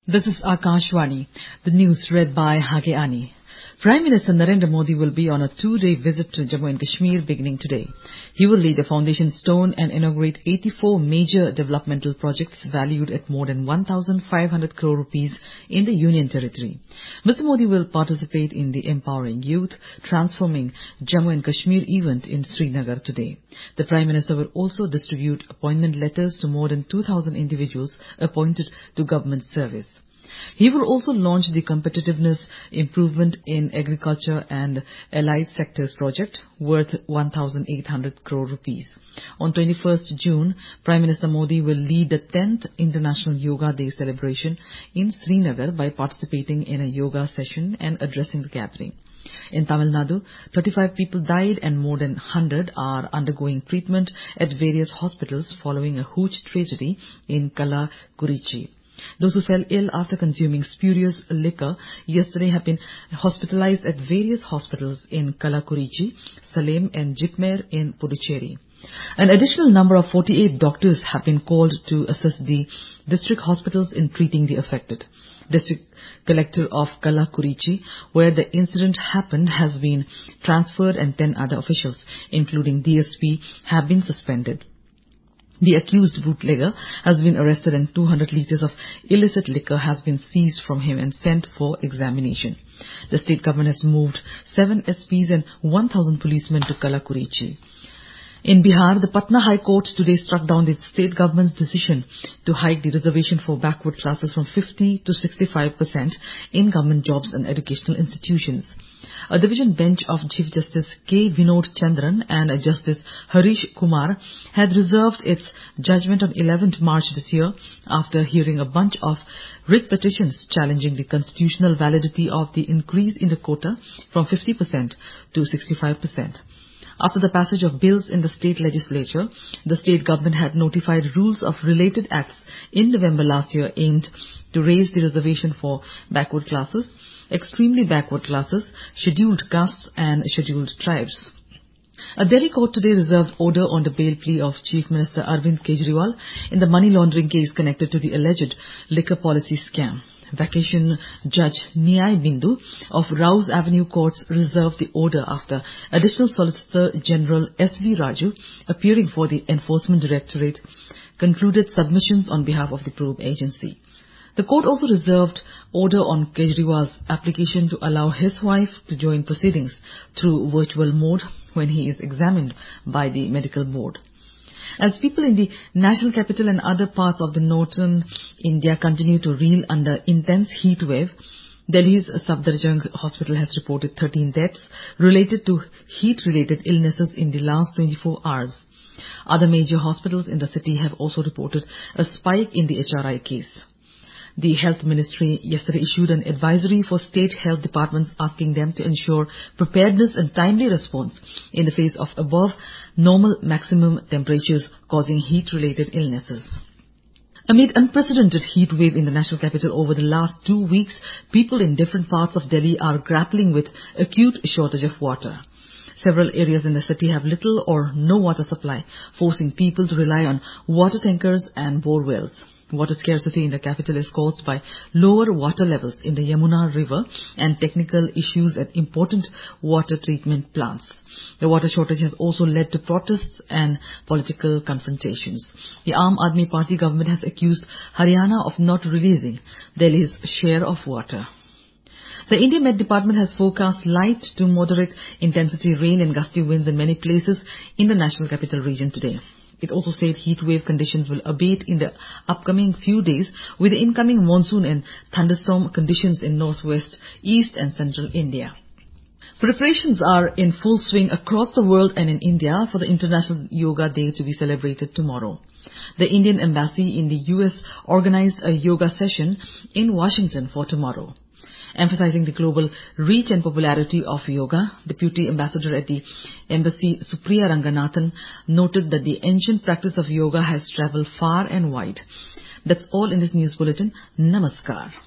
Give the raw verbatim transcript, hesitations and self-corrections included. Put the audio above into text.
This is Akashvani, the news read by Hage Ani. Prime Minister Narendra Modi will be on a two-day visit to Jammu and Kashmir beginning today. He will lay the foundation stone and inaugurate eighty-four major developmental projects valued at more than one thousand five hundred crore rupees in the Union Territory. Mister Modi will participate in the Empowering Youth, Transforming Jammu and Kashmir event in Srinagar today. The Prime Minister will also distribute appointment letters to more than two thousand individuals appointed to government service. He will also launch the Competitiveness Improvement in Agriculture and Allied Sectors project worth one thousand eight hundred crore rupees. On twenty-first June, Prime Minister Modi will lead the tenth International Yoga Day celebration in Srinagar by participating in a yoga session and addressing the gathering. In Tamil Nadu, thirty-five people died and more than one hundred are undergoing treatment at various hospitals following a huge tragedy in Kallakurichi. Those who fell ill after consuming spurious liquor yesterday have been hospitalized at various hospitals in Kallakurichi, Salem and Jitmer in Puducherry. An additional number of forty-eight doctors have been called to assist the district hospitals in treating the affected. District Collector of Kallakurichi, where the incident happened, has been transferred and ten other officials, including D S P, have been suspended. The accused bootlegger has been arrested and two hundred litres of illicit liquor has been seized from him and sent for examination. The state government has moved seven S Ps and one thousand policemen to Kallakurichi. In Bihar, the Patna High Court today struck down the state government's decision to hike the reservation for backward classes from fifty to sixty-five percent in government jobs and educational institutions. A division bench of Chief Justice K. Vinod Chandran and Justice Harish Kumar had reserved its judgment on eleventh March this year after hearing a bunch of writ petitions challenging the constitutional validity of the increase in the quota from fifty percent to sixty-five percent. After the passage of bills in the state legislature, the state government had notified rules of related acts in November last year aimed to raise the reservation for backward classes, extremely backward classes, scheduled castes and scheduled tribes. A Delhi court today reserved order on the bail plea of Chief Minister Arvind Kejriwal in the money laundering case connected to the alleged liquor policy scam. Vacation Judge Niyai Bindu of Rouse Avenue Courts reserved the order after Additional Solicitor General S V Raju, appearing for the Enforcement Directorate, concluded submissions on behalf of the probe agency. The court also reserved order on Kejriwal's application to allow his wife to join proceedings through virtual mode when he is examined by the medical board. As people in the national capital and other parts of the northern India continue to reel under intense heat wave, Delhi's Safdarjung Hospital has reported thirteen deaths related to heat-related illnesses in the last twenty-four hours. Other major hospitals in the city have also reported a spike in the H R I case. The Health Ministry yesterday issued an advisory for state health departments asking them to ensure preparedness and timely response in the face of above normal maximum temperatures causing heat-related illnesses. Amid unprecedented heat wave in the national capital over the last two weeks, people in different parts of Delhi are grappling with acute shortage of water. Several areas in the city have little or no water supply, forcing people to rely on water tankers and bore wells. Water scarcity in the capital is caused by lower water levels in the Yamuna River and technical issues at important water treatment plants. The water shortage has also led to protests and political confrontations. The Aam Aadmi Party government has accused Haryana of not releasing Delhi's share of water. The Indian Met Department has forecast light to moderate intensity rain and gusty winds in many places in the national capital region today. It also said heat wave conditions will abate in the upcoming few days with the incoming monsoon and thunderstorm conditions in northwest, east and central India. Preparations are in full swing across the world and in India for the International Yoga Day to be celebrated tomorrow. The Indian Embassy in the U S organized a yoga session in Washington for tomorrow. Emphasizing the global reach and popularity of yoga, Deputy Ambassador at the Embassy Supriya Ranganathan noted that the ancient practice of yoga has traveled far and wide. That's all in this news bulletin. Namaskar.